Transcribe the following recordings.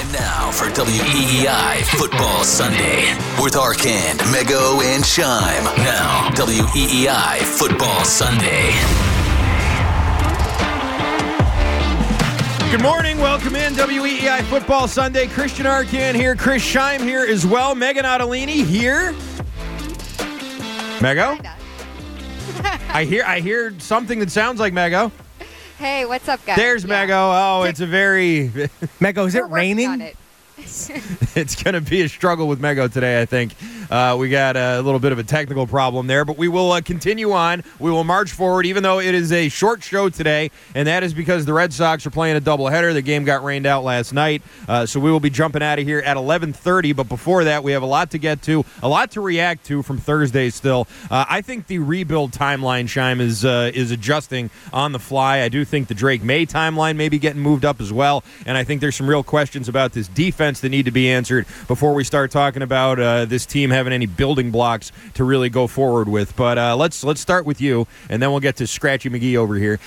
And now for WEEI Football Sunday with Arcand, Mego, and Shime. Now, WEEI Football Sunday. Good morning. Welcome in. WEEI Football Sunday. Christian Arcand here. Chris Shime here as well. Megan Ottolini here. Mego? I hear something that sounds like Mego. Hey, what's up, guys? There's Mego. Oh, it's a very... Mego, is it We're working raining? on it. It's going to be a struggle with Mego today, I think. We got a little bit of a technical problem there, but we will continue on. We will march forward, even though it is a short show today, and that is because the Red Sox are playing a doubleheader. The game got rained out last night, so we will be jumping out of here at 11:30. But before that, we have a lot to get to, a lot to react to from Thursday still. I think the rebuild timeline, Shime, is adjusting on the fly. I do think the Drake May timeline may be getting moved up as well, and I think there's some real questions about this defense that need to be answered before we start talking about this team having any building blocks to really go forward with. But let's start with you, and then we'll get to Scratchy McGee over here.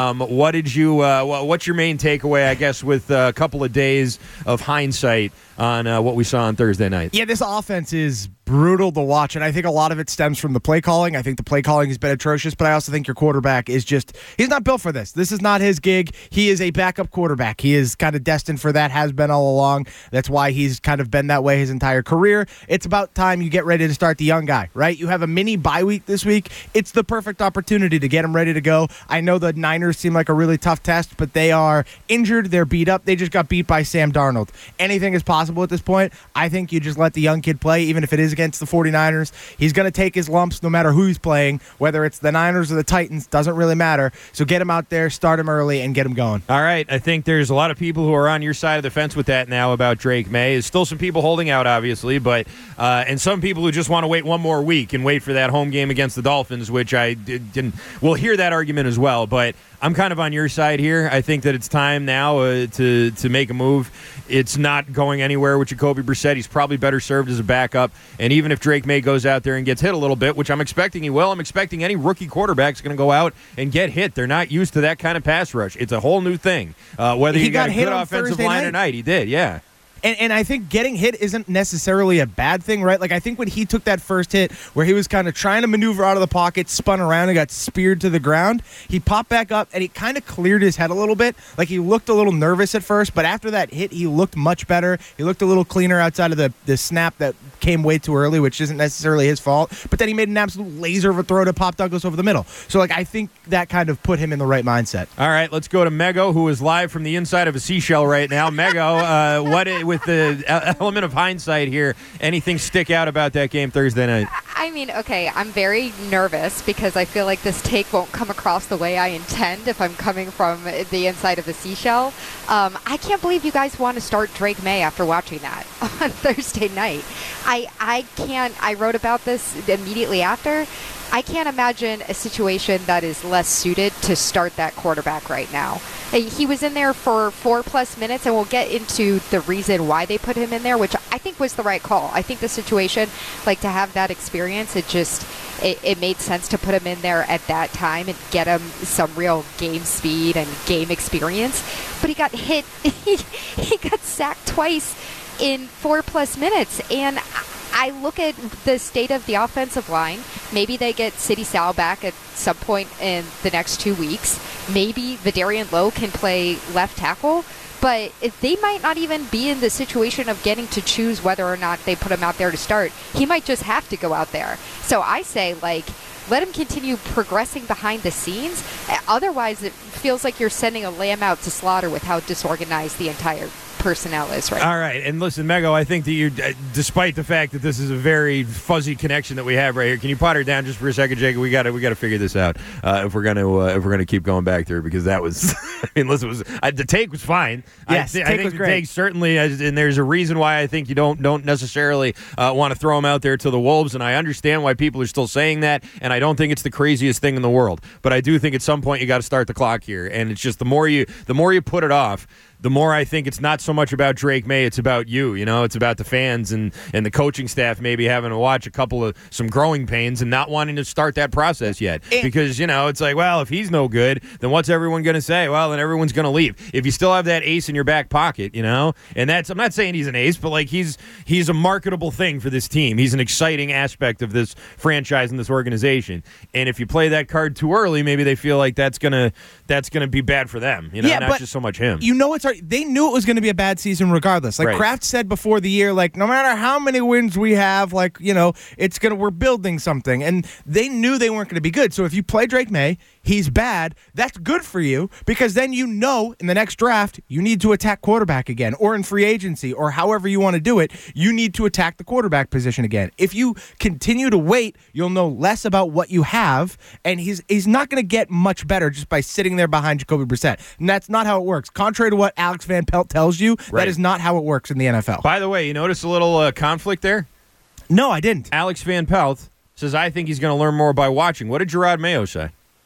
What's your main takeaway, I guess, with a couple of days of hindsight on what we saw on Thursday night? Yeah, this offense is brutal to watch, and I think a lot of it stems from the play calling. I think the play calling has been atrocious, but I also think your quarterback is just, he's not built for this. This is not his gig. He is a backup quarterback. He is kind of destined for that, has been all along. That's why he's kind of been that way his entire career. It's about time you get ready to start the young guy, right? You have a mini bye week this week. It's the perfect opportunity to get him ready to go. I know the Niners seem like a really tough test, but they are injured. They're beat up. They just got beat by Sam Darnold. Anything is possible at this point. I think you just let the young kid play, even if it is against the 49ers. He's going to take his lumps no matter who he's playing, whether it's the Niners or the Titans, doesn't really matter. So get him out there, start him early, and get him going. All right. I think there's a lot of people who are on your side of the fence with that now about Drake May. There's still some people holding out, obviously, but and some people who just want to wait one more week and wait for that home game against the Dolphins, which I didn't. We'll hear that argument as well, but I'm kind of on your side here. I think that it's time now to make a move. It's not going anywhere with Jacoby Brissett. He's probably better served as a backup. And even if Drake May goes out there and gets hit a little bit, which I'm expecting he will, I'm expecting any rookie quarterback's going to go out and get hit. They're not used to that kind of pass rush. It's a whole new thing. Whether He you got a hit good on offensive Thursday line night. or not, he did, yeah. And I think getting hit isn't necessarily a bad thing, right? Like, I think when he took that first hit where he was kind of trying to maneuver out of the pocket, spun around and got speared to the ground, he popped back up and he kind of cleared his head a little bit. Like, he looked a little nervous at first, but after that hit, he looked much better. He looked a little cleaner outside of the snap that came way too early, which isn't necessarily his fault. But then he made an absolute laser of a throw to Pop Douglas over the middle. So, like, I think that kind of put him in the right mindset. All right, let's go to Mego, who is live from the inside of a seashell right now. Mego, with the element of hindsight here, anything stick out about that game Thursday night? I mean, okay, I'm very nervous because I feel like this take won't come across the way I intend if I'm coming from the inside of the seashell. I can't believe you guys want to start Drake May after watching that on Thursday night. I can't. I wrote about this immediately after. I can't imagine a situation that is less suited to start that quarterback right now. He was in there for 4+ minutes, and we'll get into the reason why they put him in there, which I think was the right call. I think the situation, like, to have that experience, it made sense to put him in there at that time and get him some real game speed and game experience. But he got hit. He got sacked twice in 4+ minutes, and I look at the state of the offensive line. Maybe they get Sidney Sal back at some point in the next 2 weeks. Maybe Vidarian Lowe can play left tackle. But they might not even be in the situation of getting to choose whether or not they put him out there to start. He might just have to go out there. So I say, like, let him continue progressing behind the scenes. Otherwise, it feels like you're sending a lamb out to slaughter with how disorganized the entire personnel is right now. All right, and listen, Mego, I think that you, despite the fact that this is a very fuzzy connection that we have right here, can you pot her down just for a second, Jacob? We got to figure this out if we're gonna keep going back through, because that was, I mean, listen, the take was fine. Yes, I think was the great. take certainly, and there's a reason why I think you don't necessarily want to throw him out there to the wolves, and I understand why people are still saying that, and I don't think it's the craziest thing in the world, but I do think at some point you got to start the clock here, and it's just the more you put it off, the more I think it's not so much about Drake May, it's about you. It's about the fans and the coaching staff maybe having to watch some growing pains and not wanting to start that process yet. Because, it's like, well, if he's no good, then what's everyone going to say? Well, then everyone's going to leave. If you still have that ace in your back pocket, and I'm not saying he's an ace, but like he's a marketable thing for this team. He's an exciting aspect of this franchise and this organization. And if you play that card too early, maybe they feel like that's gonna be bad for them. Not just so much him. They knew it was going to be a bad season regardless. Like Kraft said before the year, like no matter how many wins we have, like we're building something, and they knew they weren't going to be good. So if you play Drake May, he's bad. That's good for you because then in the next draft you need to attack quarterback again, or in free agency, or however you want to do it, you need to attack the quarterback position again. If you continue to wait, you'll know less about what you have, and he's not going to get much better just by sitting there behind Jacoby Brissett. And that's not how it works. Contrary to what Alex Van Pelt tells you, that is not how it works in the NFL. By the way, you notice a little conflict there? No, I didn't. Alex Van Pelt says, I think he's going to learn more by watching. What did Gerard Mayo say?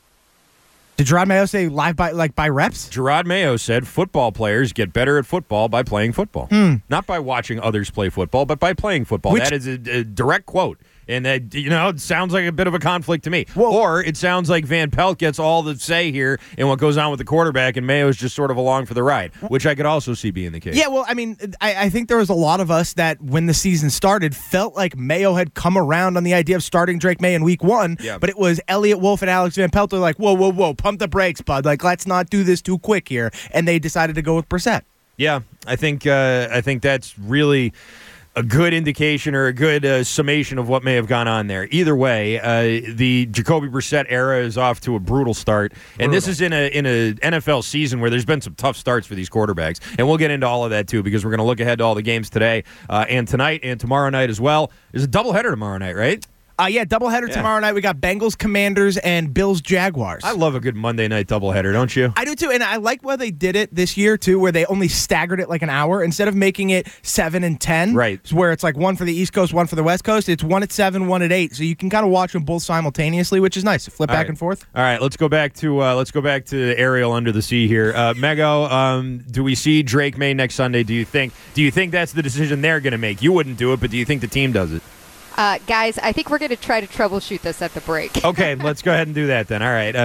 Did Gerard Mayo say live by reps? Gerard Mayo said football players get better at football by playing football. Not by watching others play football, but by playing football. That is a direct quote. And that, it sounds like a bit of a conflict to me. Whoa. Or it sounds like Van Pelt gets all the say here in what goes on with the quarterback, and Mayo's just sort of along for the ride, which I could also see being the case. Yeah, well, I mean, I think there was a lot of us that when the season started felt like Mayo had come around on the idea of starting Drake May in week 1, but it was Elliott Wolf and Alex Van Pelt. They're like, whoa, pump the brakes, bud. Like, let's not do this too quick here. And they decided to go with Brissett. Yeah, I think that's really a good indication or a good summation of what may have gone on there. Either way, the Jacoby Brissett era is off to a brutal start, and this is in a NFL season where there's been some tough starts for these quarterbacks, and we'll get into all of that too because we're going to look ahead to all the games today and tonight and tomorrow night as well. There's a doubleheader tomorrow night, right? Doubleheader tomorrow night. We got Bengals, Commanders, and Bills, Jaguars. I love a good Monday night doubleheader, don't you? I do too, and I like where they did it this year too, where they only staggered it like an hour instead of making it 7 and 10. Right. Where it's like one for the East Coast, one for the West Coast. It's 1 at 7, 1 at 8, so you can kind of watch them both simultaneously, which is nice. Flip back and forth. All right, let's go back to Ariel under the sea here. Mego, do we see Drake May next Sunday? Do you think that's the decision they're going to make? You wouldn't do it, but do you think the team does it? Guys, I think we're going to try to troubleshoot this at the break. Okay, let's go ahead and do that then. All right,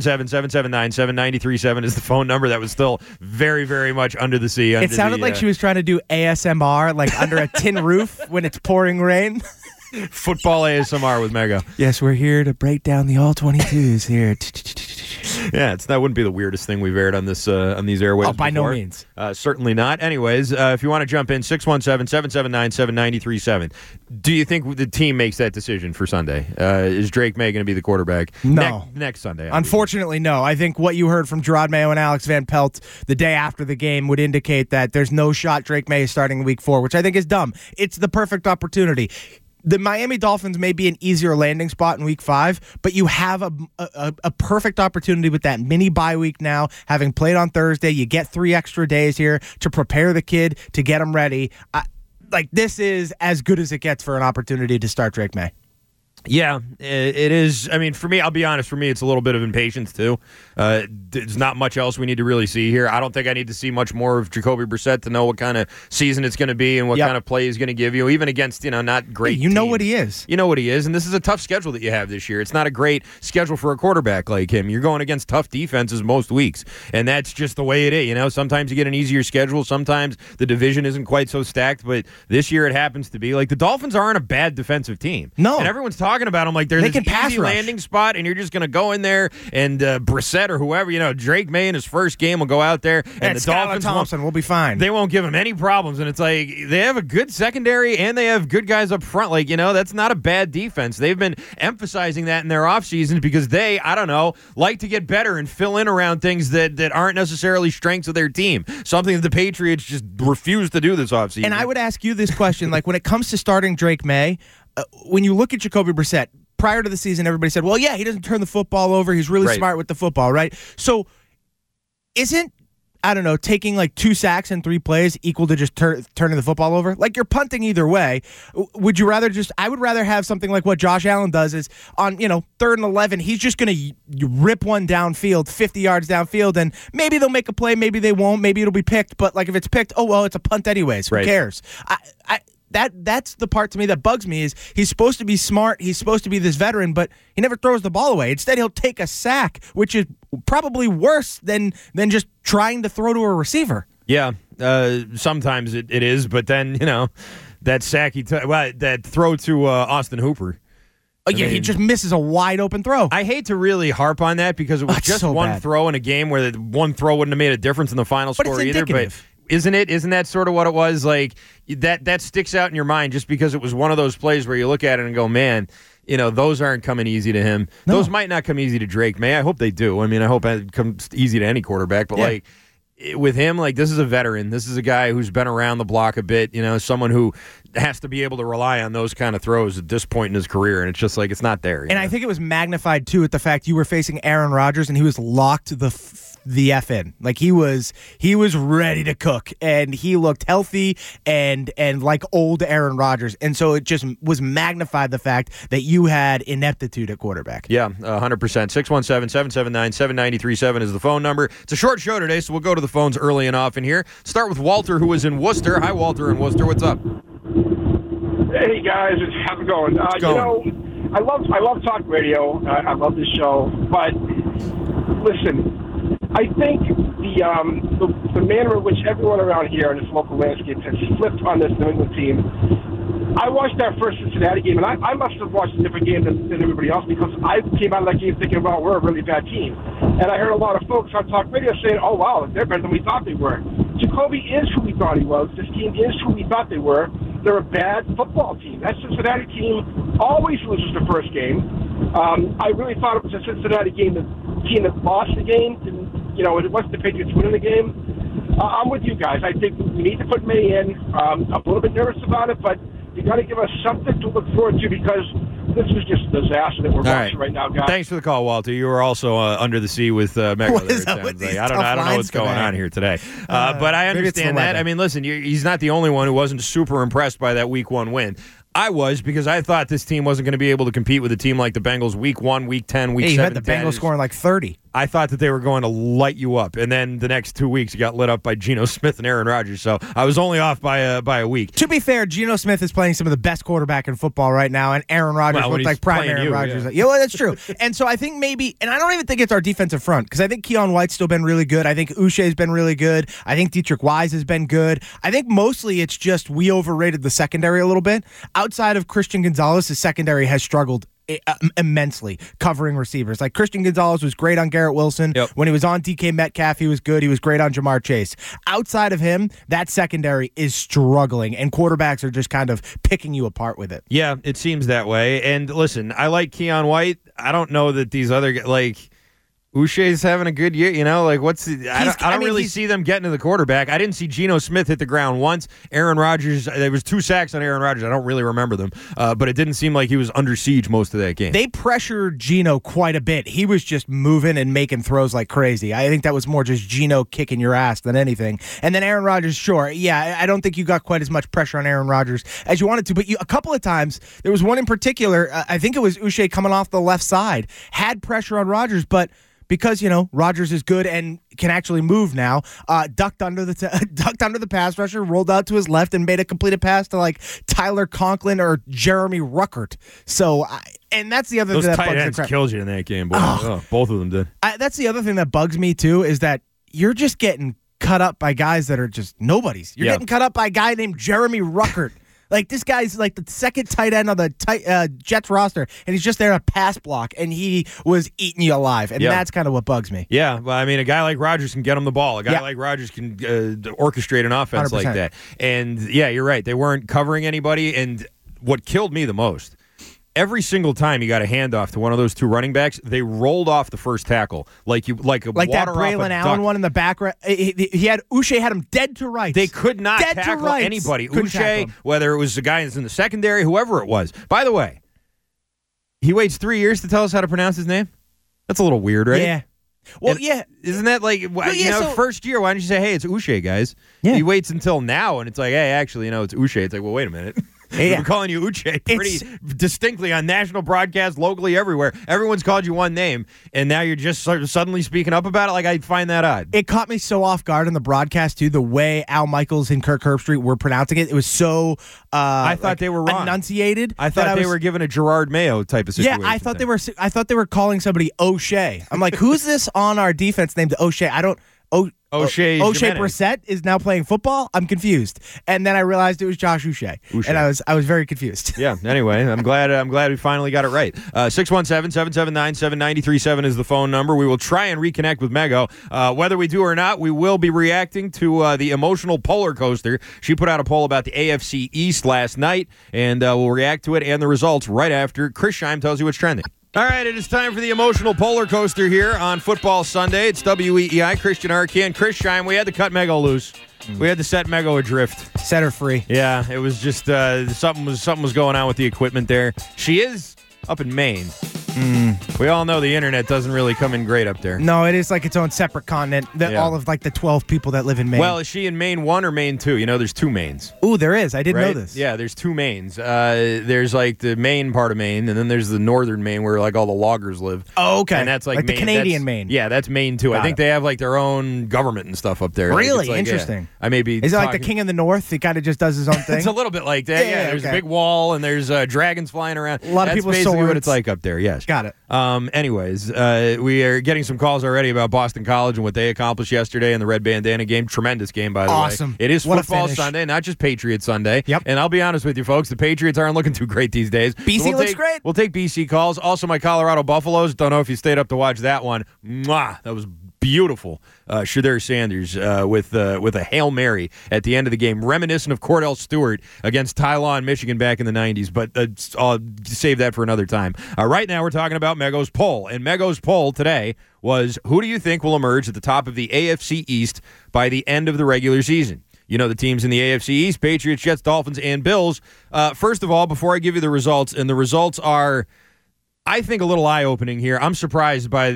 617-779-7937 is the phone number. That was still very, very much under the sea. It sounded like she was trying to do ASMR, like under a tin roof when it's pouring rain. Football ASMR with Mego. Yes, we're here to break down the all-22s here. Yeah, that wouldn't be the weirdest thing we've aired on these airwaves. Oh, by before. No means. Certainly not. Anyways, if you want to jump in, 617-779-7937. Do you think the team makes that decision for Sunday? Is Drake May going to be the quarterback? No. Next Sunday? Unfortunately, no. I think what you heard from Gerard Mayo and Alex Van Pelt the day after the game would indicate that there's no shot Drake May is starting week 4, which I think is dumb. It's the perfect opportunity. The Miami Dolphins may be an easier landing spot in week 5, but you have a perfect opportunity with that mini bye week now. Having played on Thursday, you get 3 extra days here to prepare the kid, to get him ready. This is as good as it gets for an opportunity to start Drake May. Yeah, it is. I mean, for me, I'll be honest, for me, it's a little bit of impatience, too. There's not much else we need to really see here. I don't think I need to see much more of Jacoby Brissett to know what kind of season it's going to be and what kind of play he's going to give you, even against, not great teams. You know what he is. You know what he is, and this is a tough schedule that you have this year. It's not a great schedule for a quarterback like him. You're going against tough defenses most weeks, and that's just the way it is. Sometimes you get an easier schedule. Sometimes the division isn't quite so stacked, but this year it happens to be. Like, the Dolphins aren't a bad defensive team. No. And everyone's talking about them like they're this easy landing spot, and you're just going to go in there and Brissett or whoever, Drake May in his first game will go out there, and the Dolphins Thompson will be fine. They won't give him any problems, and it's like they have a good secondary and they have good guys up front. Like, that's not a bad defense. They've been emphasizing that in their offseason because they, I don't know, like to get better and fill in around things that aren't necessarily strengths of their team. Something that the Patriots just refuse to do this offseason. And I would ask you this question, like when it comes to starting Drake May, when you look at Jacoby Brissett, prior to the season, everybody said, well, yeah, he doesn't turn the football over. He's really smart with the football, right? So isn't I don't know, taking like 2 sacks in 3 plays equal to just turning the football over? Like, you're punting either way. Would you rather I would rather have something like what Josh Allen does is on, 3rd and 11, he's just going to rip one downfield, 50 yards downfield, and maybe they'll make a play, maybe they won't, maybe it'll be picked, but like if it's picked, oh, well, it's a punt anyways. Who cares? That's the part to me that bugs me is he's supposed to be smart. He's supposed to be this veteran, but he never throws the ball away. Instead, he'll take a sack, which is probably worse than just trying to throw to a receiver. Yeah, sometimes it is, but then, that sack that throw to Austin Hooper. He just misses a wide open throw. I hate to really harp on that because it was just so one throw in a game where the one throw wouldn't have made a difference in the final score either. But isn't it? Isn't that sort of what it was? Like that sticks out in your mind just because it was one of those plays where you look at it and go, man, those aren't coming easy to him. No. Those might not come easy to Drake May. I hope they do. I mean, I hope it comes easy to any quarterback. But with him, this is a veteran. This is a guy who's been around the block a bit. Someone who has to be able to rely on those kind of throws at this point in his career, and it's just like it's not there. And I think it was magnified too at the fact you were facing Aaron Rodgers and he was locked the F in. Like he was ready to cook, and he looked healthy and like old Aaron Rodgers, and so it just was magnified the fact that you had ineptitude at quarterback. Yeah, 100%. 617-779-7937 is the phone number. It's a short show today, so we'll go to the phones early and often here. Start with Walter, who is in Worcester. Hi, Walter in Worcester. What's up? Hey guys, how's it going? I love talk radio. I love this show, but listen, I think the manner in which everyone around here in this local landscape has flipped on this New England team. I watched that first Cincinnati game, and I must have watched a different game than everybody else because I came out of that game thinking, well, we're a really bad team. And I heard a lot of folks on talk radio saying, oh, wow, they're better than we thought they were. Jacoby is who we thought he was. This team is who we thought they were. They're a bad football team. That Cincinnati team always loses the first game. I really thought it was a Cincinnati game, the team that lost the game. It wasn't the Patriots winning the game. I'm with you guys. I think we need to put May in. I'm a little bit nervous about it, but you got to give us something to look forward to because this is just a disaster that we're watching right now, guys. Thanks for the call, Walter. You were also under the sea with Mego. What is up with these I don't know what's going on here today. But I understand that. I mean, listen, he's not the only one who wasn't super impressed by that Week 1 win. I was, because I thought this team wasn't going to be able to compete with a team like the Bengals Week 1, Week 10, Week 7. You had the Bengals scoring like 30. I thought that they were going to light you up, and then the next 2 weeks you got lit up by Geno Smith and Aaron Rodgers. So I was only off by a week. To be fair, Geno Smith is playing some of the best quarterback in football right now, and Aaron Rodgers looked like prime Aaron Rodgers. Yeah, well, that's true. And so I think maybe, and I don't even think it's our defensive front, because I think Keon White's still been really good. I think Uche's been really good. I think Dietrich Wise has been good. I think mostly it's just we overrated the secondary a little bit. Outside of Christian Gonzalez, his secondary has struggled immensely covering receivers. Like Christian Gonzalez was great on Garrett Wilson. Yep. When he was on DK Metcalf, he was good. He was great on Jamar Chase. Outside of him, that secondary is struggling, and quarterbacks are just kind of picking you apart with it. Yeah, it seems that way. And listen, I like Keon White. I don't know that these other guys, like Uche's having a good year, I don't really see them getting to the quarterback. I didn't see Geno Smith hit the ground once. Aaron Rodgers, there was 2 sacks on Aaron Rodgers. I don't really remember them, but it didn't seem like he was under siege most of that game. They pressured Geno quite a bit. He was just moving and making throws like crazy. I think that was more just Geno kicking your ass than anything. And then Aaron Rodgers, sure, yeah, I don't think you got quite as much pressure on Aaron Rodgers as you wanted to, but a couple of times, there was one in particular, I think it was Uche coming off the left side, had pressure on Rodgers, but because, Rodgers is good and can actually move now, ducked under the pass rusher, rolled out to his left, and made a completed pass to like Tyler Conklin or Jeremy Ruckert. So, and that's the other thing that bugs me. Those tight ends killed you in that game, boy. Both of them did. That's the other thing that bugs me too, is that you're just getting cut up by guys that are just nobodies. You're getting cut up by a guy named Jeremy Ruckert. Like, this guy's like the second tight end on the Jets roster, and he's just there to pass block, and he was eating you alive, and that's kind of what bugs me. Yeah, well, I mean, a guy like Rodgers can get him the ball. A guy like Rodgers can orchestrate an offense 100%. Like that. And, yeah, you're right. They weren't covering anybody, and what killed me the most, every single time you got a handoff to one of those 2 running backs, they rolled off the first tackle like that Braylon Allen one in the back. He had Uche had him dead to rights. They could not tackle anybody. Uche, whether it was the guy that's in the secondary, whoever it was. By the way, he waits 3 years to tell us how to pronounce his name. That's a little weird, right? Yeah. Well, And yeah. Isn't that like, first year, why don't you say, hey, it's Uche, guys? Yeah. He waits until now, and it's like, hey, actually, it's Uche. It's like, well, wait a minute. Yeah. We're calling you Uche pretty distinctly on national broadcast, locally, everywhere. Everyone's called you one name, and now you're just suddenly speaking up about it? Like, I find that odd. It caught me so off guard in the broadcast, too, the way Al Michaels and Kirk Herbstreit were pronouncing it. It was so I thought they were wrong. Enunciated. I thought they were giving a Gerard Mayo type of situation. Yeah, I thought they were calling somebody O'Shea. I'm like, who's this on our defense named O'Shea? I don't O'Shea Brissett is now playing football. I'm confused, and then I realized it was Josh Uche. And I was very confused. Yeah. Anyway, I'm glad we finally got it right. 617-779-7937 is the phone number. We will try and reconnect with Mego. Whether we do or not, we will be reacting to the emotional polar coaster. She put out a poll about the AFC East last night, and we'll react to it and the results right after Chris Scheim tells you what's trending. All right, it is time for the emotional polar coaster here on Football Sunday. It's WEEI, Christian Arcand, Chris Scheim. We had to cut Mego loose. We had to set Mego adrift. Set her free. Yeah, it was just something was going on with the equipment there. She is up in Maine. We all know the internet doesn't really come in great up there. No, it is like its own separate continent. All of like the 12 people that live in Maine. Well, is she in Maine 1 or Maine 2? There's 2 Maines. Ooh, there is. I didn't know this. Yeah, there's 2 Maines. There's like the Maine part of Maine, and then there's the northern Maine where like all the loggers live. Oh, okay. And that's like the Maine. Canadian Maine. Yeah, that's Maine too. I think they have like their own government and stuff up there. Really? Like, Interesting. I may be. Is it like the King of the North? He kind of just does his own thing? It's a little bit like that. Yeah, there's a big wall and there's dragons flying around. A lot of people. That's basically swords. what it's like up there. Yes. Got it. Anyways, we are getting some calls already about Boston College and what they accomplished yesterday in the Red Bandana game. Tremendous game, by the way. Awesome. It is What a Football finish. Sunday, not just Patriot Sunday. Yep. And I'll be honest with you, folks, the Patriots aren't looking too great these days. BC looks great. We'll take BC calls. Also, my Colorado Buffaloes. Don't know if you stayed up to watch that one. Mwah! That was beautiful. Shedeur Sanders with a Hail Mary at the end of the game, reminiscent of Cordell Stewart against Tylon, Michigan back in the 90s, but I'll save that for another time. Right now we're talking about Mego's poll, and Mego's poll today was, who do you think will emerge at the top of the AFC East by the end of the regular season? The teams in the AFC East, Patriots, Jets, Dolphins, and Bills. First of all, before I give you the results, and the results are, I think, a little eye-opening here. I'm surprised by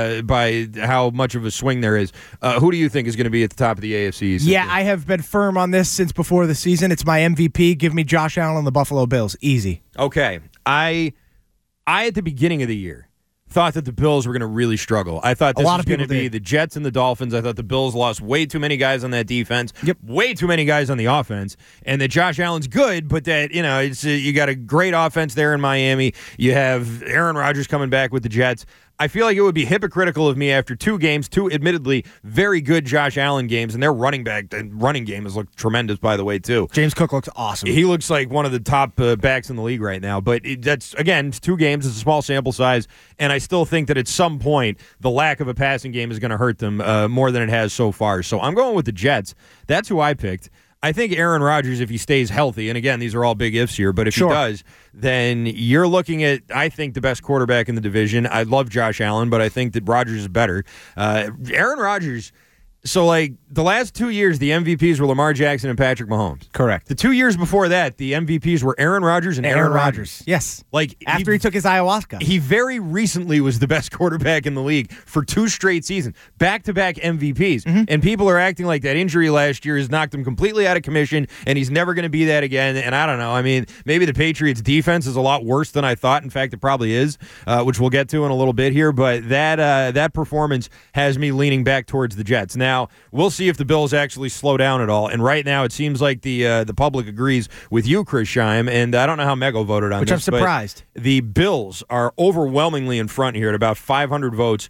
by how much of a swing there is. Who do you think is going to be at the top of the AFC East? Yeah, I have been firm on this since before the season. It's my MVP. Give me Josh Allen and the Buffalo Bills. Easy. Okay. I at the beginning of the year thought that the Bills were going to really struggle. I thought this was going to be the Jets and the Dolphins. I thought the Bills lost way too many guys on that defense, way too many guys on the offense, and that Josh Allen's good, but that, it's you got a great offense there in Miami. You have Aaron Rodgers coming back with the Jets. I feel like it would be hypocritical of me after 2 games, 2 admittedly very good Josh Allen games, and their running game has looked tremendous, by the way, too. James Cook looks awesome. He looks like one of the top backs in the league right now. But that's, again, it's 2 games. It's a small sample size, and I still think that at some point the lack of a passing game is going to hurt them more than it has so far. So I'm going with the Jets. That's who I picked. I think Aaron Rodgers, if he stays healthy, and again, these are all big ifs here, but if he does, then you're looking at, I think, the best quarterback in the division. I love Josh Allen, but I think that Rodgers is better. Aaron Rodgers, so like the last 2 years, the MVPs were Lamar Jackson and Patrick Mahomes. Correct. The 2 years before that, the MVPs were Aaron Rodgers and Aaron Rodgers. Yes. Like after he took his ayahuasca. He very recently was the best quarterback in the league for 2 straight seasons, back-to-back MVPs. Mm-hmm. And people are acting like that injury last year has knocked him completely out of commission, and he's never going to be that again. And I don't know. I mean, maybe the Patriots' defense is a lot worse than I thought. In fact, it probably is, which we'll get to in a little bit here. But that performance has me leaning back towards the Jets. Now, we'll see if the Bills actually slow down at all. And right now, it seems like the public agrees with you, Chris Scheim, and I don't know how Mego voted on this. Which I'm surprised. The Bills are overwhelmingly in front here at about 500 votes.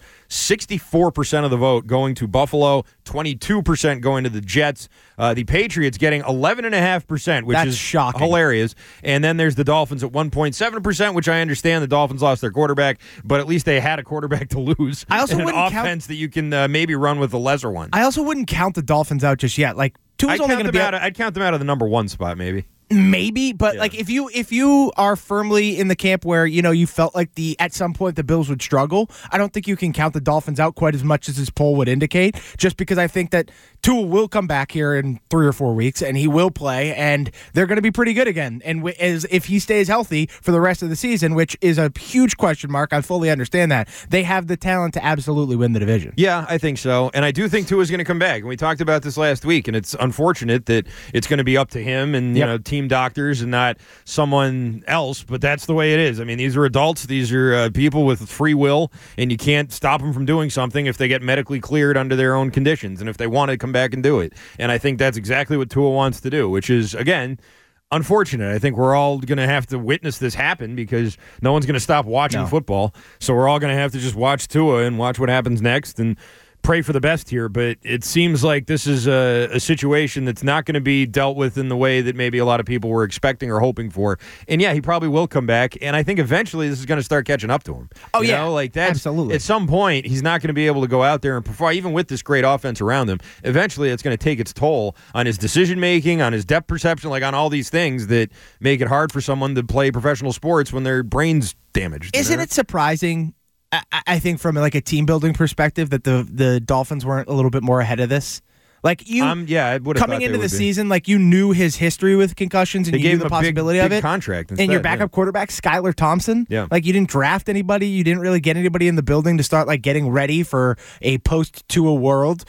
64% of the vote going to Buffalo, 22% going to the Jets. The Patriots getting 11.5%, which is shocking. Hilarious. And then there's the Dolphins at 1.7%, which I understand the Dolphins lost their quarterback, but at least they had a quarterback to lose. I also and wouldn't an offense that you can maybe run with the lesser one. I also wouldn't count the Dolphins out just yet. Like, Tua's only going to be I'd count them out of the number 1 spot, maybe. Maybe, but like if you are firmly in the camp where you felt like at some point the Bills would struggle, I don't think you can count the Dolphins out quite as much as this poll would indicate. Just because I think that Tua will come back here in 3 or 4 weeks, and he will play, and they're going to be pretty good again. And as if he stays healthy for the rest of the season, which is a huge question mark, I fully understand that. They have the talent to absolutely win the division. Yeah, I think so. And I do think Tua is going to come back. And we talked about this last week, and it's unfortunate that it's going to be up to him and you know team doctors and not someone else, but that's the way it is. I mean, these are adults. These are people with free will, and you can't stop them from doing something if they get medically cleared under their own conditions and if they want to come back and do it. And I think that's exactly what Tua wants to do, which is, again, unfortunate. I think we're all going to have to witness this happen because no one's going to stop watching football. So we're all going to have to just watch Tua and watch what happens next and pray for the best here. But it seems like this is a situation that's not going to be dealt with in the way that maybe a lot of people were expecting or hoping for. And yeah, he probably will come back. And I think eventually this is going to start catching up to him. Oh, you know, like that's absolutely. At some point, he's not going to be able to go out there and perform, even with this great offense around him. Eventually, it's going to take its toll on his decision making, on his depth perception, like on all these things that make it hard for someone to play professional sports when their brain's damaged. Isn't it surprising? I think from like a team building perspective that the Dolphins weren't a little bit more ahead of this. Like you, I would have coming into the season, like you knew his history with concussions and you knew the possibility of it. Contract instead, and your backup quarterback, Skylar Thompson. Yeah. Like you didn't draft anybody, you didn't really get anybody in the building to start like getting ready for a post-Tua world.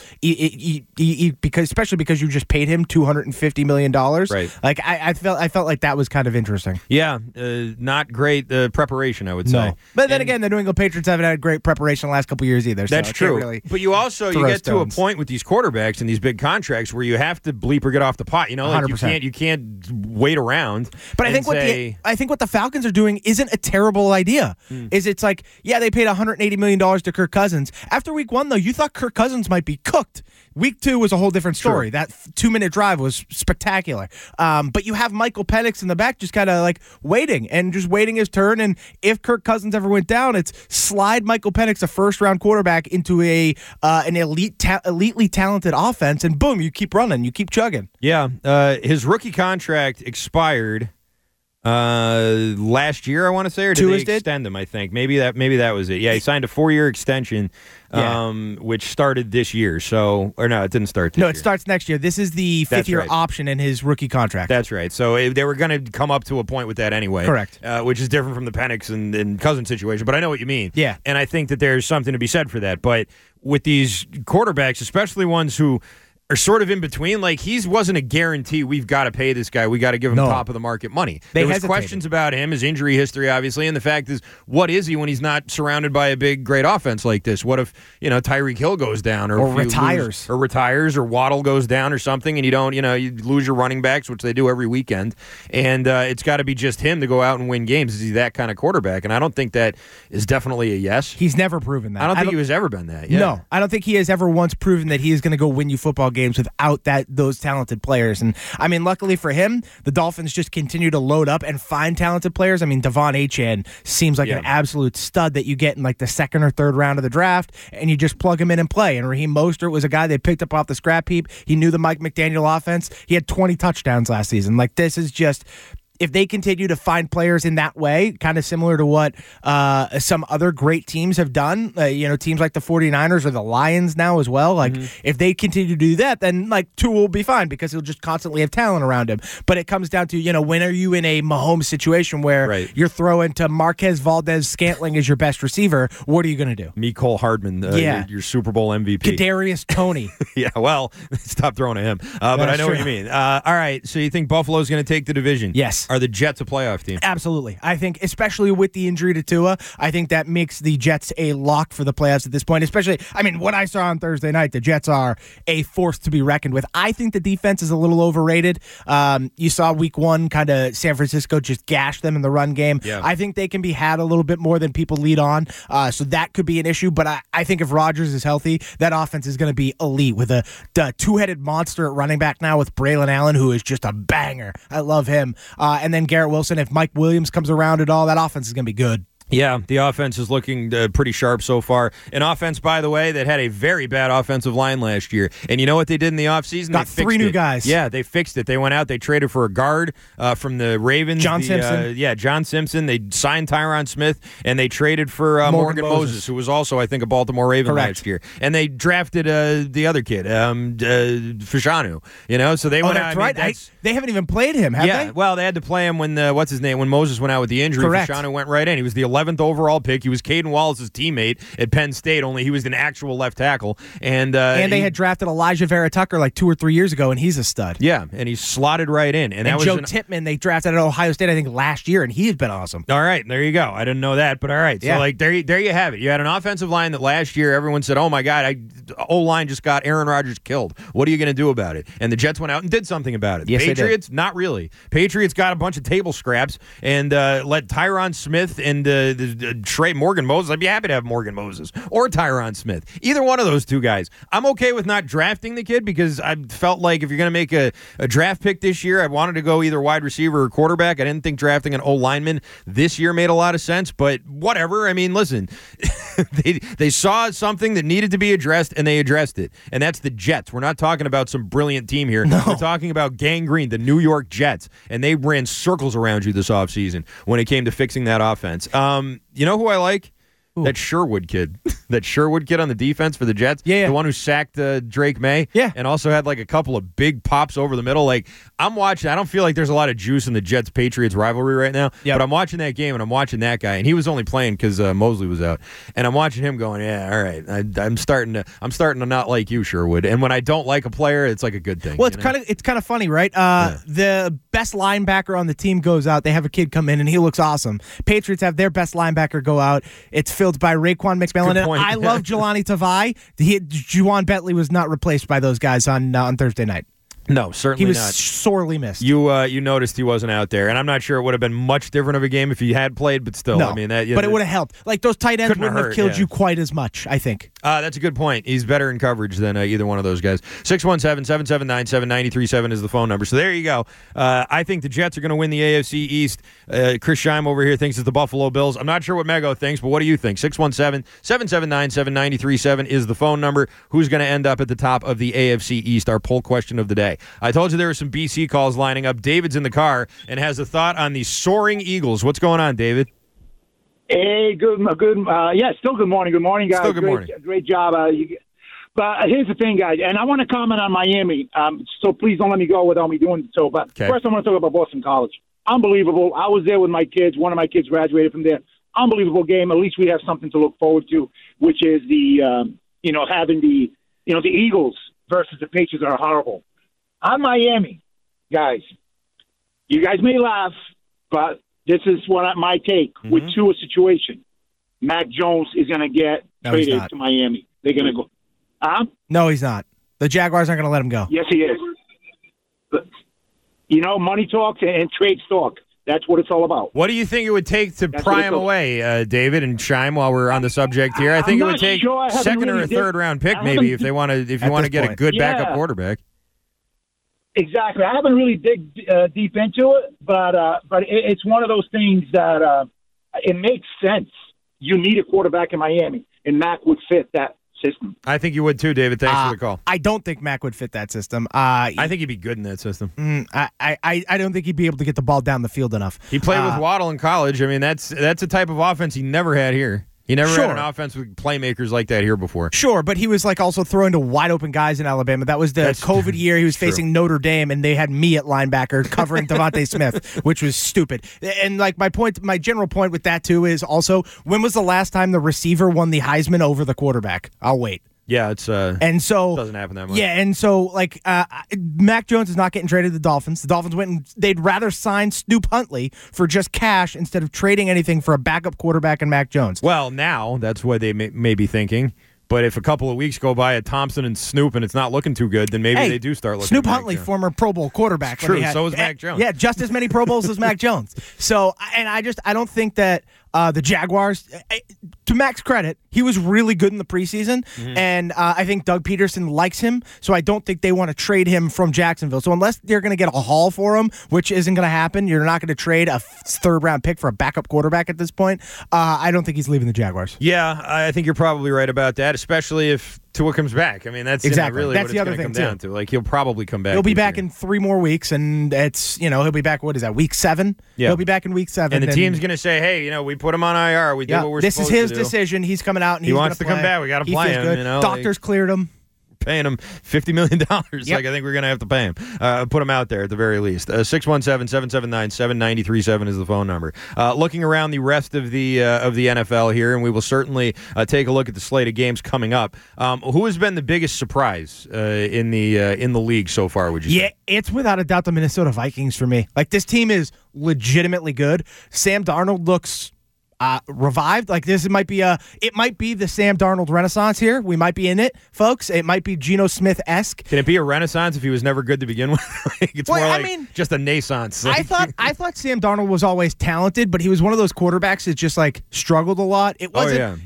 Especially because you just paid him $250 million. Right. Like I felt like that was kind of interesting. Yeah, not great preparation, I would say. No. But then again, the New England Patriots haven't had great preparation the last couple years either. That's so true. Really but you also you get to a point with these quarterbacks and these big contracts where you have to bleep or get off the pot. You know, like 100%. you can't wait around. But I think what the Falcons are doing isn't a terrible idea. It's like, yeah, they paid $180 million to Kirk Cousins. After week 1, though, you thought Kirk Cousins might be cooked. Week 2 was a whole different story. Sure. That 2-minute drive was spectacular. But you have Michael Penix in the back just kind of like waiting his turn. And if Kirk Cousins ever went down, it's slide Michael Penix, a first-round quarterback, into an elitely talented offense, and boom, you keep running, you keep chugging. Yeah, his rookie contract expired last year, I want to say, or did they extend him? I think maybe that was it. Yeah, he signed a 4-year extension, which started this year. So, or no, it didn't start this year. No, it starts next year. This is the 5th-year option in his rookie contract. That's right. So they were going to come up to a point with that anyway. Correct. Which is different from the Penix and Cousins situation, but I know what you mean. Yeah. And I think that there's something to be said for that. But with these quarterbacks, especially ones who are sort of in between, like he wasn't a guarantee. We've got to pay this guy. We got to give him top of the market money. There was questions about him, his injury history, obviously, and the fact is, what is he when he's not surrounded by a big, great offense like this? What if Tyreek Hill goes down, or retires, or Waddle goes down, or something, and you lose your running backs, which they do every weekend, and it's got to be just him to go out and win games. Is he that kind of quarterback? And I don't think that is definitely a yes. He's never proven that. I don't think he has ever been that. Yeah. No, I don't think he has ever once proven that he is going to go win you football games without those talented players. And I mean, luckily for him, the Dolphins just continue to load up and find talented players. I mean, Devon Achane seems like an absolute stud that you get in like the 2nd or 3rd round of the draft, and you just plug him in and play. And Raheem Mostert was a guy they picked up off the scrap heap. He knew the Mike McDaniel offense. He had 20 touchdowns last season. Like, this is just, if they continue to find players in that way, kind of similar to what some other great teams have done, teams like the 49ers or the Lions now as well, like if they continue to do that, then like Tua will be fine because he'll just constantly have talent around him. But it comes down to, when are you in a Mahomes situation where you're throwing to Marquez Valdez-Scantling as your best receiver? What are you going to do? Mecole Hardman, your Super Bowl MVP. Kadarius Toney. Yeah, well, stop throwing at him. But I know what you mean. All right, so you think Buffalo's going to take the division? Yes. Are the Jets a playoff team? Absolutely. I think, especially with the injury to Tua, I think that makes the Jets a lock for the playoffs at this point. Especially, I mean, what I saw on Thursday night, the Jets are a force to be reckoned with. I think the defense is a little overrated. You saw week 1, kind of San Francisco just gash them in the run game. Yeah. I think they can be had a little bit more than people lead on. So that could be an issue. But I think if Rodgers is healthy, that offense is going to be elite with a two-headed monster at running back now with Braylon Allen, who is just a banger. I love him. And then Garrett Wilson, if Mike Williams comes around at all, that offense is going to be good. Yeah, the offense is looking pretty sharp so far. An offense, by the way, that had a very bad offensive line last year. And you know what they did in the offseason? Got they 3 new guys. Yeah, they fixed it. They went out, they traded for a guard from the Ravens. John Simpson. John Simpson. They signed Tyron Smith, and they traded for Morgan Moses, who was also, I think, a Baltimore Raven last year. And they drafted the other kid, Fashanu. So they went out. Right. They haven't even played him, have they? Well, they had to play him when when Moses went out with the injury. Correct. Fashanu went right in. He was the 11th overall pick. He was Caden Wallace's teammate at Penn State, only he was an actual left tackle. And they had drafted Elijah Vera Tucker like 2 or 3 years ago, and he's a stud. Yeah, and he slotted right in. And that was Joe Tippmann, they drafted at Ohio State, I think, last year, and he had been awesome. All right, there you go. I didn't know that, but all right. So, there you have it. You had an offensive line that last year everyone said, oh, my God, O-line just got Aaron Rodgers killed. What are you going to do about it? And the Jets went out and did something about it. Yes, Patriots, not really. Patriots got a bunch of table scraps and let Tyron Smith and Trey Morgan Moses. I'd be happy to have Morgan Moses or Tyron Smith. Either one of those two guys. I'm okay with not drafting the kid because I felt like if you're going to make a draft pick this year, I wanted to go either wide receiver or quarterback. I didn't think drafting an O-lineman this year made a lot of sense, but whatever. I mean, listen, they saw something that needed to be addressed, and they addressed it. And that's the Jets. We're not talking about some brilliant team here. No. We're talking about Gang Green, the New York Jets, and they ran circles around you this offseason when it came to fixing that offense. You know who I like? Ooh. That Sherwood kid. That Sherwood kid on the defense for the Jets. Yeah. The one who sacked Drake May. Yeah. And also had like a couple of big pops over the middle. Like, I'm watching. I don't feel like there's a lot of juice in the Jets-Patriots rivalry right now. Yep. But I'm watching that game, and I'm watching that guy. And he was only playing because Mosley was out. And I'm watching him going, yeah, all right. I'm starting to not like you, Sherwood. And when I don't like a player, it's like a good thing. Well, it's kind of funny, right? The best linebacker on the team goes out. They have a kid come in, and he looks awesome. Patriots have their best linebacker go out. It's filled by Raekwon McMillan. I love Jelani Tavai. Juwan Bentley was not replaced by those guys on Thursday night. No, certainly not. He was sorely missed. You noticed he wasn't out there, and I'm not sure it would have been much different of a game if he had played, but still, no, I mean, but it would have helped. Like those tight ends wouldn't have killed you quite as much, I think. That's a good point. He's better in coverage than either one of those guys. 617-779-7937 is the phone number. So there you go. I think the Jets are going to win the AFC East. Chris Scheim over here thinks it's the Buffalo Bills. I'm not sure what Mego thinks, but what do you think? 617-779-7937 is the phone number. Who's going to end up at the top of the AFC East? Our poll question of the day. I told you there were some BC calls lining up. David's in the car and has a thought on the soaring Eagles. What's going on, David? Hey, still good morning. Good morning, guys. Still good morning. Great job. But here's the thing, guys, and I want to comment on Miami, so please don't let me go without me doing so. But First I want to talk about Boston College. Unbelievable. I was there with my kids. One of my kids graduated from there. Unbelievable game. At least we have something to look forward to, which is having the Eagles versus the Patriots are horrible. On Miami, guys, you guys may laugh, but this is my take with Tua situation. Mac Jones is going to get traded to Miami. They're going to go. No, he's not. The Jaguars aren't going to let him go. Yes, he is. But, money talks and trade talk. That's what it's all about. What do you think it would take to pry him away, David and Scheim, while we're on the subject here? I think it would take second or a third round pick, maybe, if you want to get a good backup quarterback. Exactly. I haven't really dig deep into it, but it's one of those things that it makes sense. You need a quarterback in Miami, and Mac would fit that system. I think you would too, David. Thanks for the call. I don't think Mac would fit that system. I think he'd be good in that system. I don't think he'd be able to get the ball down the field enough. He played with Waddle in college. I mean, that's a type of offense he never had here. He never had an offense with playmakers like that here before. Sure, but he was also throwing to wide open guys in Alabama. That was the COVID year. He was facing Notre Dame, and they had me at linebacker covering Devontae Smith, which was stupid. And my general point with that too is also, when was the last time the receiver won the Heisman over the quarterback? I'll wait. Yeah, it's and so doesn't happen that much. Yeah, and so Mac Jones is not getting traded to the Dolphins. The Dolphins went and they'd rather sign Snoop Huntley for just cash instead of trading anything for a backup quarterback and Mac Jones. Well, now that's what they may be thinking. But if a couple of weeks go by at Thompson and Snoop and it's not looking too good, then maybe they do start looking. Snoop Huntley, former Pro Bowl quarterback. True. So is Mac Jones. Yeah, just as many Pro Bowls as Mac Jones. So, and I don't think that The Jaguars, to Mac's credit, he was really good in the preseason, and I think Doug Peterson likes him, so I don't think they want to trade him from Jacksonville. So unless they're going to get a haul for him, which isn't going to happen, you're not going to trade a third-round pick for a backup quarterback at this point. I don't think he's leaving the Jaguars. Yeah, I think you're probably right about that, especially if Tua comes back. I mean, that's exactly really that's what the it's other going to thing come down to. Like, he'll probably come back. He'll be back in 3 more weeks, and it's he'll be back. What is that? Week 7. Yeah. He'll be back in week 7, and the team's going to say, "Hey, we put him on IR. We did what we're supposed to do." This is his decision. He's coming out, and he wants to come back. We got to play him. Good. Doctors cleared him. Paying him $50 million. Like, I think we're going to have to pay him. Put him out there at the very least. 617-779-7937 is the phone number. Looking around the rest of the NFL here, and we will certainly take a look at the slate of games coming up. Who has been the biggest surprise in the league so far, would you say? Yeah, it's without a doubt the Minnesota Vikings for me. Like, this team is legitimately good. Sam Darnold looks revived. Like, this might be the Sam Darnold renaissance here. We might be in it, folks. It might be Geno Smith-esque. Can it be a renaissance if he was never good to begin with? It's more like just a naissance. I thought Sam Darnold was always talented, but he was one of those quarterbacks that just like struggled a lot. It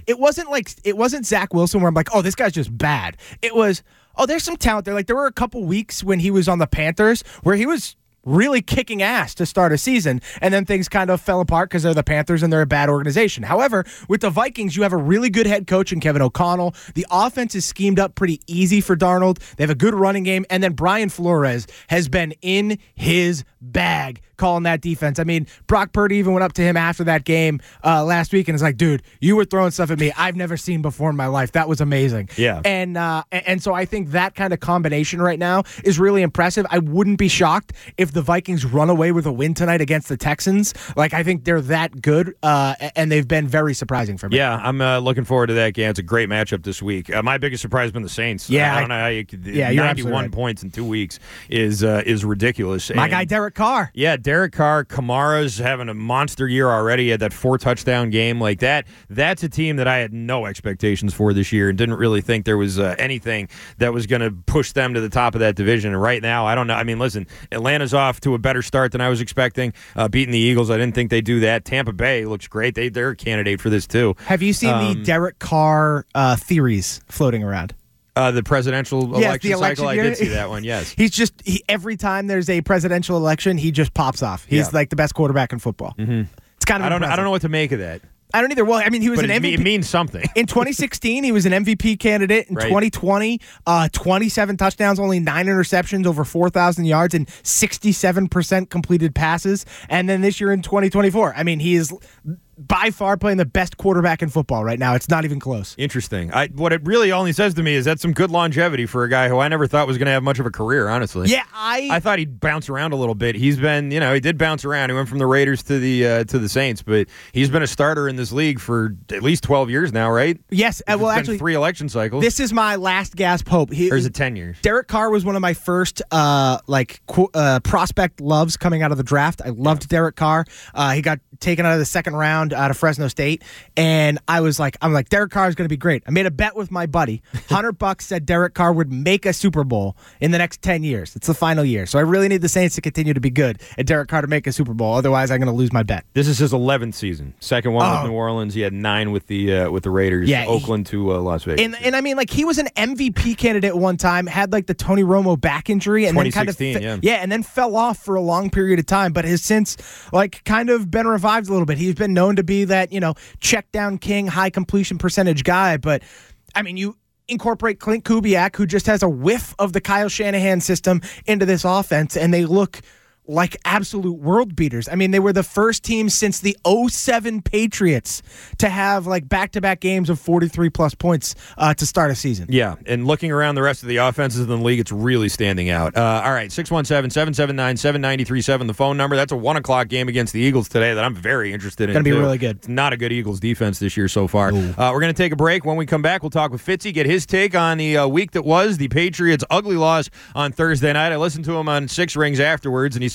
wasn't Zach Wilson where I'm like, oh, this guy's just bad. It was, oh, there's some talent there. Like, there were a couple weeks when he was on the Panthers where he was really kicking ass to start a season, and then things kind of fell apart because they're the Panthers and they're a bad organization. However, with the Vikings, you have a really good head coach in Kevin O'Connell. The offense is schemed up pretty easy for Darnold. They have a good running game, and then Brian Flores has been in his bag calling that defense. I mean, Brock Purdy even went up to him after that game last week and is like, dude, you were throwing stuff at me I've never seen before in my life. That was amazing. Yeah. And so I think that kind of combination right now is really impressive. I wouldn't be shocked if the Vikings run away with a win tonight against the Texans. Like, I think they're that good, and they've been very surprising for me. Yeah, I'm looking forward to that game. It's a great matchup this week. My biggest surprise has been the Saints. Yeah, I don't know how you could. Yeah, 91 points in 2 weeks is ridiculous. My guy Derek Carr. Yeah, Derek Carr. Kamara's having a monster year already. He had that 4-touchdown game like that. That's a team that I had no expectations for this year and didn't really think there was anything that was going to push them to the top of that division. And right now, I don't know. I mean, listen, Atlanta's off to a better start than I was expecting. Beating the Eagles, I didn't think they'd do that. Tampa Bay looks great. They're a candidate for this too. Have you seen the Derek Carr theories floating around? The presidential election cycle, year. I did see that one, yes. Every time there's a presidential election, he just pops off. He's like the best quarterback in football. Mm-hmm. It's kind of I don't know what to make of that. I don't either. Well, I mean, he was an MVP. It means something. In 2016, he was an MVP candidate. In 2020, 27 touchdowns, only 9 interceptions, over 4,000 yards, and 67% completed passes. And then this year in 2024, I mean, he is by far playing the best quarterback in football right now. It's not even close. Interesting. What it really only says to me is that's some good longevity for a guy who I never thought was going to have much of a career, honestly. Yeah, I thought he'd bounce around a little bit. He's been, he did bounce around. He went from the Raiders to the Saints, but he's been a starter in this league for at least 12 years now, right? Yes. Well, actually, 3 election cycles. This is my last gasp hope. Or is it 10 years? Derek Carr was one of my first prospect loves coming out of the draft. I loved Derek Carr. He got taken out of the second round out of Fresno State, and I'm like, Derek Carr is going to be great. I made a bet with my buddy. $100 said Derek Carr would make a Super Bowl in the next 10 years. It's the final year, so I really need the Saints to continue to be good and Derek Carr to make a Super Bowl. Otherwise, I'm going to lose my bet. This is his 11th season. Second one with New Orleans. He had 9 with the Raiders. Yeah, Oakland to Las Vegas. And I mean, like, he was an MVP candidate at one time. Had like the Tony Romo back injury, and then kind of and then fell off for a long period of time. But has since like kind of been revived a little bit. He's been known to be that check down king, high completion percentage guy. But I mean, you incorporate Clint Kubiak, who just has a whiff of the Kyle Shanahan system, into this offense, and they look like absolute world beaters. I mean, they were the first team since the 2007 Patriots to have like back-to-back games of 43-plus points to start a season. Yeah, and looking around the rest of the offenses in the league, it's really standing out. All right, 617-779-7937, the phone number. That's a 1 o'clock game against the Eagles today that I'm very interested in. Going to be really good. It's not a good Eagles defense this year so far. We're going to take a break. When we come back, we'll talk with Fitzy, get his take on the week that was, the Patriots' ugly loss on Thursday night. I listened to him on 6 Rings afterwards, and he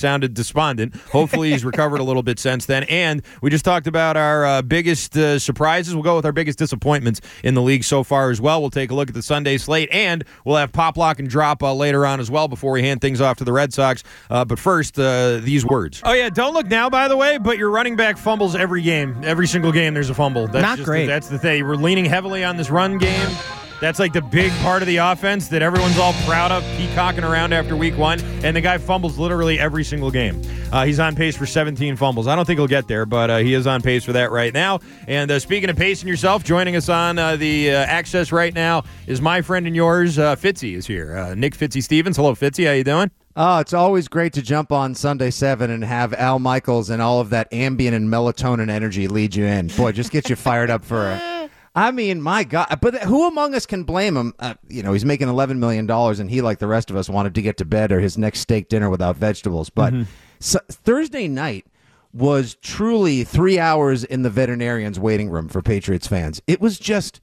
sounded despondent. Hopefully he's recovered a little bit since then. And we just talked about our biggest surprises. We'll go with our biggest disappointments in the league so far as well. We'll take a look at the Sunday slate, and we'll have Pop, Lock, and Drop later on as well before we hand things off to the Red Sox. But first, these words. Oh, yeah, don't look now, by the way, but your running back fumbles every game. Every single game there's a fumble. That's not great. That's the thing. We're leaning heavily on this run game. That's like the big part of the offense that everyone's all proud of, peacocking around after week one, and the guy fumbles literally every single game. He's on pace for 17 fumbles. I don't think he'll get there, but he is on pace for that right now. And speaking of pacing yourself, joining us on the Access right now is my friend and yours, Fitzy is here. Nick Fitzy Stevens. Hello, Fitzy. How you doing? Oh, it's always great to jump on Sunday 7 and have Al Michaels and all of that Ambien and melatonin energy lead you in. Boy, just get you fired up for I mean, my God. But who among us can blame him? He's making $11 million, and he, like the rest of us, wanted to get to bed or his next steak dinner without vegetables. But Thursday night was truly 3 hours in the veterinarian's waiting room for Patriots fans. It was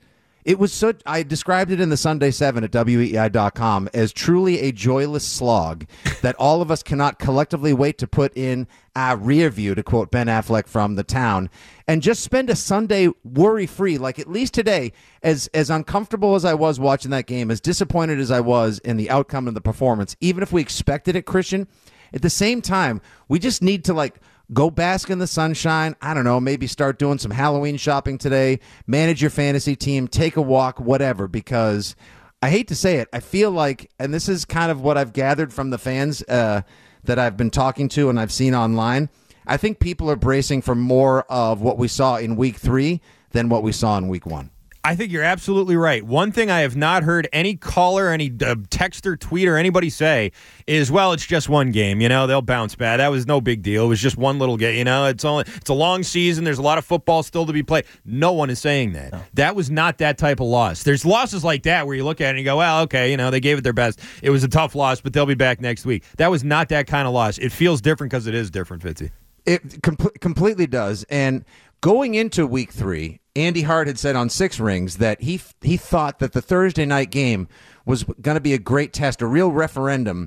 so, I described it in the Sunday 7 at WEEI.com as truly a joyless slog that all of us cannot collectively wait to put in our rear view, to quote Ben Affleck from The Town, and just spend a Sunday worry-free, like at least today, as uncomfortable as I was watching that game, as disappointed as I was in the outcome of the performance, even if we expected it, Christian, at the same time, we just need to, go bask in the sunshine. I don't know, maybe start doing some Halloween shopping today, manage your fantasy team, take a walk, whatever, because I hate to say it, I feel like, and this is kind of what I've gathered from the fans that I've been talking to and I've seen online, I think people are bracing for more of what we saw in week 3 than what we saw in week 1. I think you're absolutely right. One thing I have not heard any caller, any texter, tweet, or anybody say is, well, it's just one game. They'll bounce back. That was no big deal. It was just one little game. It's a long season. There's a lot of football still to be played. No one is saying that. No. That was not that type of loss. There's losses like that where you look at it and you go, well, okay, they gave it their best. It was a tough loss, but they'll be back next week. That was not that kind of loss. It feels different because it is different, Fitzy. It completely does. And going into week 3, Andy Hart had said on Six Rings that he thought that the Thursday night game was going to be a great test, a real referendum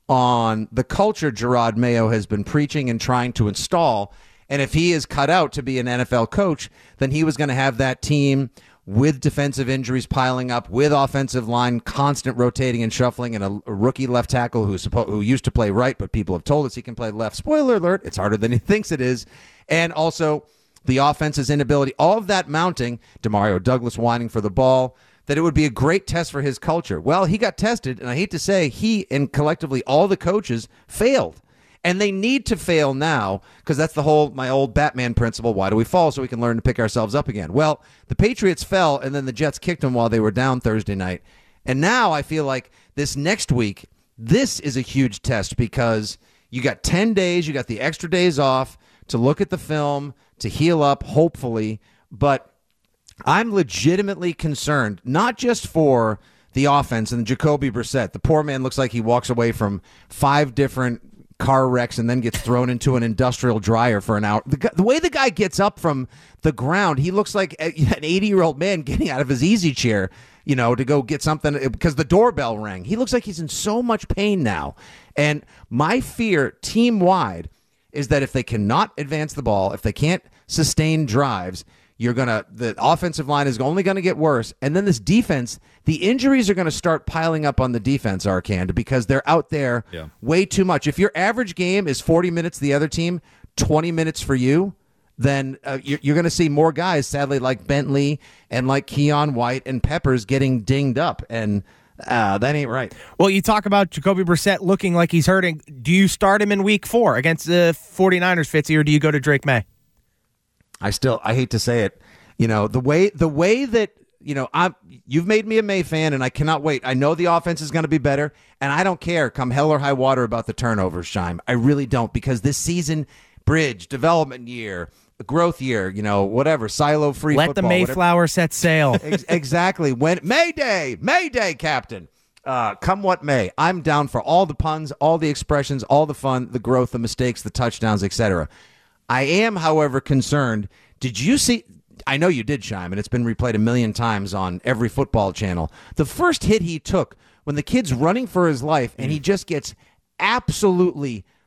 on the culture Gerard Mayo has been preaching and trying to install. And if he is cut out to be an NFL coach, then he was going to have that team with defensive injuries piling up, with offensive line constant rotating and shuffling, and a rookie left tackle who used to play right, but people have told us he can play left. Spoiler alert, it's harder than he thinks it is. And also the offense's inability, all of that mounting, Demario Douglas whining for the ball, that it would be a great test for his culture. Well, he got tested, and I hate to say, he and collectively all the coaches failed. And they need to fail now, because that's my old Batman principle. Why do we fall? So we can learn to pick ourselves up again. Well, the Patriots fell, and then the Jets kicked them while they were down Thursday night. And now I feel like this next week, this is a huge test, because you got 10 days, you got the extra days off to look at the film, to heal up, hopefully. But I'm legitimately concerned, not just for the offense and Jacoby Brissett. The poor man looks like he walks away from 5 different car wrecks and then gets thrown into an industrial dryer for an hour. The way the guy gets up from the ground, he looks like an 80-year-old man getting out of his easy chair, to go get something because the doorbell rang. He looks like he's in so much pain now. And my fear, team-wide, is that if they cannot advance the ball, if they can't sustain drives, the offensive line is only going to get worse. And then this defense, the injuries are going to start piling up on the defense, Arcand, because they're out there way too much. If your average game is 40 minutes the other team, 20 minutes for you, then you're going to see more guys, sadly, like Bentley and like Keon White and Peppers getting dinged up. And that ain't right. Well, you talk about Jacoby Brissett looking like he's hurting. Do you start him in week 4 against the 49ers, Fitzy, or do you go to Drake May? I hate to say it, the way that, you've made me a May fan, and I cannot wait. I know the offense is going to be better, and I don't care come hell or high water about the turnovers, Shime. I really don't, because this season, bridge, development year, growth year, whatever, silo-free football. Let the Mayflower set sail. Exactly. When Mayday, Captain. Come what may, I'm down for all the puns, all the expressions, all the fun, the growth, the mistakes, the touchdowns, etc. I am, however, concerned. Did you see? I know you did, Shime, and it's been replayed a million times on every football channel. The first hit he took when the kid's running for his life, and he just gets absolutely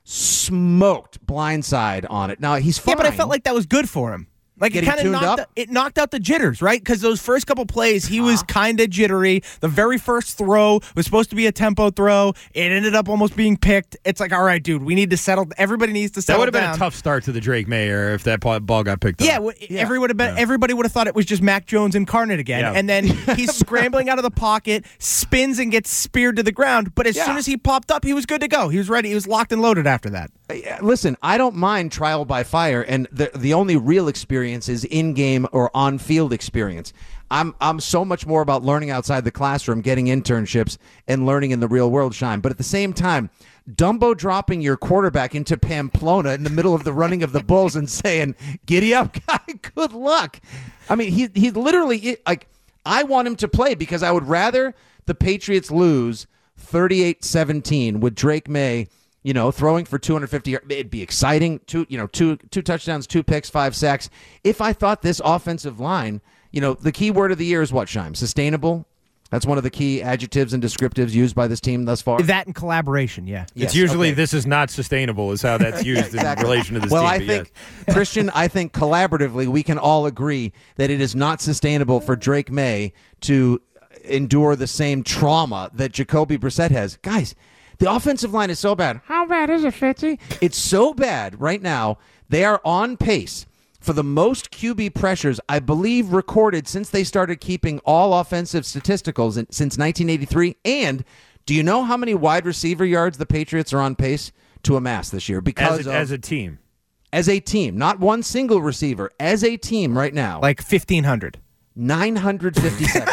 smoked blindside on it. Now, he's fine. Yeah, but I felt like that was good for him. Like it kind of knocked out the jitters, right? Because those first couple plays, he was kind of jittery. The very first throw was supposed to be a tempo throw. It ended up almost being picked. It's like, all right, dude, we need to settle. Everybody needs to settle down. That would have been a tough start to the Drake Mayer if that ball got picked up. Yeah, everybody would have thought it was just Mac Jones incarnate again. Yeah. And then he's scrambling out of the pocket, spins and gets speared to the ground. But as soon as he popped up, he was good to go. He was ready. He was locked and loaded after that. Listen, I don't mind trial by fire, and the only real experience is in-game or on-field experience. I'm so much more about learning outside the classroom, getting internships, and learning in the real world, Shine. But at the same time, Dumbo dropping your quarterback into Pamplona in the middle of the running of the Bulls and saying, "Giddy up, guy, good luck." I mean, he's literally like, I want him to play because I would rather the Patriots lose 38-17 with Drake May, throwing for 250 yards. It'd be exciting. Two touchdowns, 2 picks, 5 sacks. If I thought this offensive line, the key word of the year is what, Shime? Sustainable. That's one of the key adjectives and descriptives used by this team thus far. That and collaboration, yeah. It's usually this is not sustainable is how that's used in relation to this team. Well, I think, Christian, collaboratively we can all agree that it is not sustainable for Drake May to endure the same trauma that Jacoby Brissett has. Guys, the offensive line is so bad. How bad is it, Fitzy? It's so bad right now. They are on pace for the most QB pressures, I believe, recorded since they started keeping all offensive statisticals since 1983. And do you know how many wide receiver yards the Patriots are on pace to amass this year? Because as a team. As a team, not one single receiver. As a team right now. Like 1,500. 957.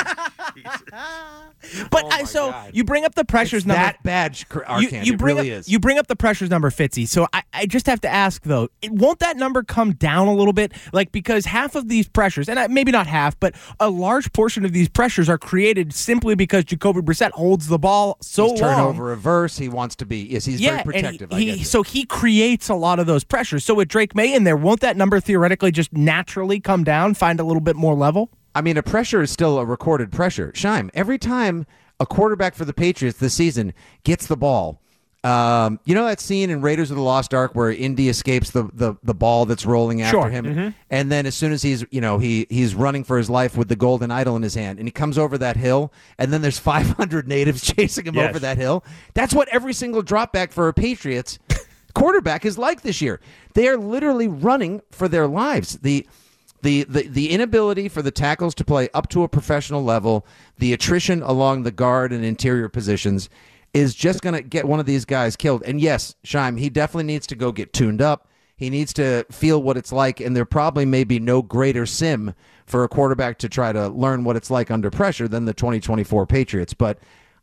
But you bring up the pressures number. That bad, Arcand. It really is. You bring up the pressures number, Fitzy. So I just have to ask, though, won't that number come down a little bit? Like, because half of these pressures, and maybe not half, but a large portion of these pressures are created simply because Jacoby Brissett holds the ball so long. Turnover reverse. He wants to be. Yes, he's very protective. So he creates a lot of those pressures. So with Drake May in there, won't that number theoretically just naturally come down, find a little bit more level? I mean, a pressure is still a recorded pressure. Shime, every time a quarterback for the Patriots this season gets the ball, that scene in Raiders of the Lost Ark where Indy escapes the ball that's rolling after him, mm-hmm. and then as soon as he's running for his life with the golden idol in his hand, and he comes over that hill, and then there's 500 natives chasing him over that hill. That's what every single drop back for a Patriots quarterback is like this year. They are literally running for their lives. The inability for the tackles to play up to a professional level, the attrition along the guard and interior positions is just going to get one of these guys killed. And yes, Shime, he definitely needs to go get tuned up. He needs to feel what it's like, and there probably may be no greater sim for a quarterback to try to learn what it's like under pressure than the 2024 Patriots. But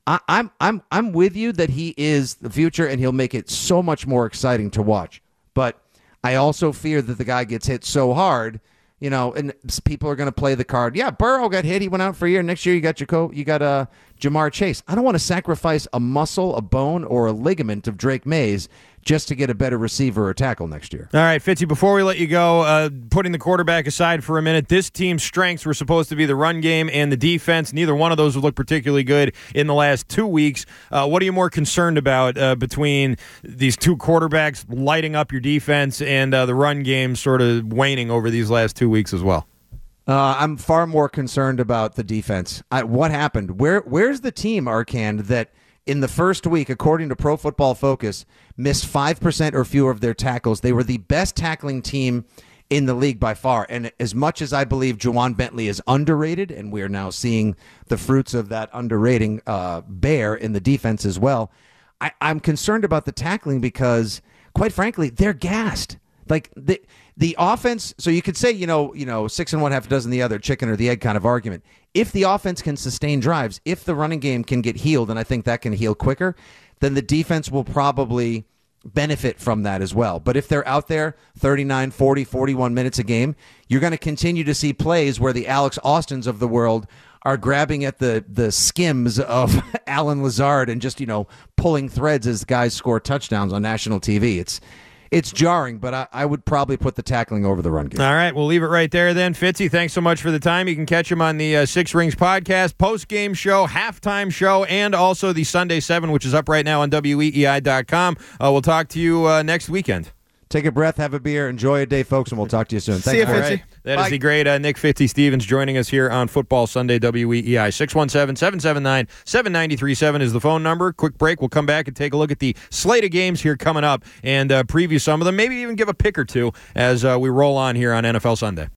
I'm with you that he is the future, and he'll make it so much more exciting to watch. But I also fear that the guy gets hit so hard, and people are going to play the card. Yeah, Burrow got hit. He went out for a year. Next year, you got Jamar Chase. I don't want to sacrifice a muscle, a bone, or a ligament of Drake Mays just to get a better receiver or tackle next year. All right, Fitzy, before we let you go, putting the quarterback aside for a minute, this team's strengths were supposed to be the run game and the defense. Neither one of those would look particularly good in the last 2 weeks. What are you more concerned about between these two quarterbacks lighting up your defense and the run game sort of waning over these last 2 weeks as well? I'm far more concerned about the defense. What happened? Where's the team, Arcand, that in the first week, according to Pro Football Focus, missed 5% or fewer of their tackles? They were the best tackling team in the league by far. And as much as I believe Juwan Bentley is underrated, and we are now seeing the fruits of that underrating bear in the defense as well, I'm concerned about the tackling because, quite frankly, they're gassed. Like the offense, so you could say, 6 and 1, half a dozen the other, chicken or the egg kind of argument. If the offense can sustain drives, if the running game can get healed, and I think that can heal quicker, then the defense will probably benefit from that as well. But if they're out there 39, 40, 41 minutes a game, you're going to continue to see plays where the Alex Austins of the world are grabbing at the skims of Alan Lazard and just, pulling threads as guys score touchdowns on national TV. it's jarring, but I would probably put the tackling over the run game. All right, we'll leave it right there then. Fitzy, thanks so much for the time. You can catch him on the Six Rings podcast, post-game show, halftime show, and also the Sunday 7, which is up right now on WEEI.com. We'll talk to you next weekend. Take a breath, have a beer, enjoy a day, folks, and we'll talk to you soon. See you, Fitzy. Right. That is the great Nick Fitzy Stevens joining us here on Football Sunday WEEI. 617-779-7937 is the phone number. Quick break. We'll come back and take a look at the slate of games here coming up and preview some of them, maybe even give a pick or two as we roll on here on NFL Sunday.